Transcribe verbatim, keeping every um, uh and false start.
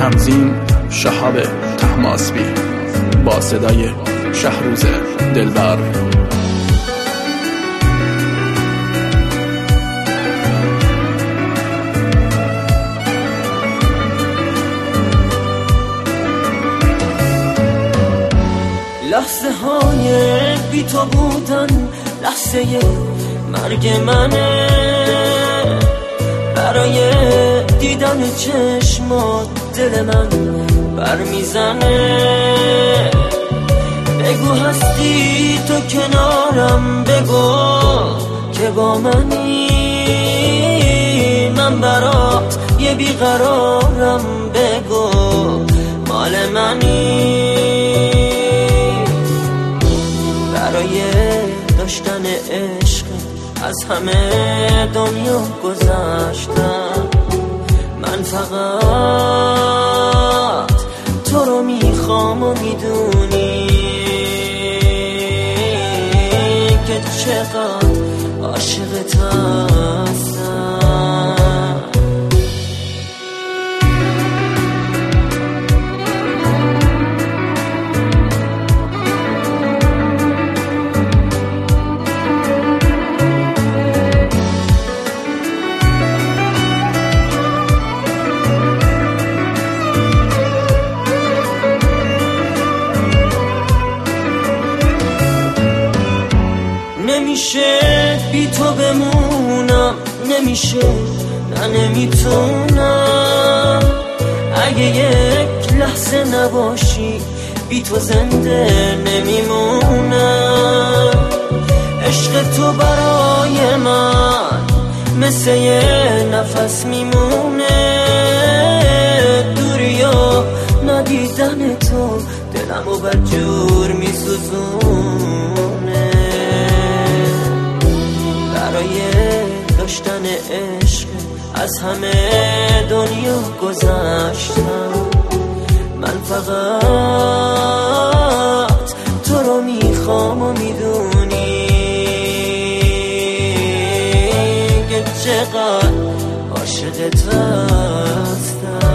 تنظیم شهاب طهماسبی با صدای شهروز دلبر. لحظه های بی تو بودن لحظه مرگ منه، برای دیدن چشمات دل من برمیزنه. بگو هستی تو کنارم، بگو که با منی، من برات یه بیقرارم، بگو مال منی. برای داشتن عشق از همه دنیا گذشتم، من فقط تو رو میخوام و میدونی که چقدر عاشقت هستم. نمیشه بی تو بمونم، نمیشه، نه نمیتونم. اگه یک لحظه نباشی بی تو زنده نمیمونم. عشق تو برای من مثل یه نفس میمونه، دوری و ندیدن تو دلمو بدجور میسوزونه. برای داشتن عشق از همه دنیا گذشتم، من فقط تو رو میخوام و میدونی که چقدر عاشقت هستم.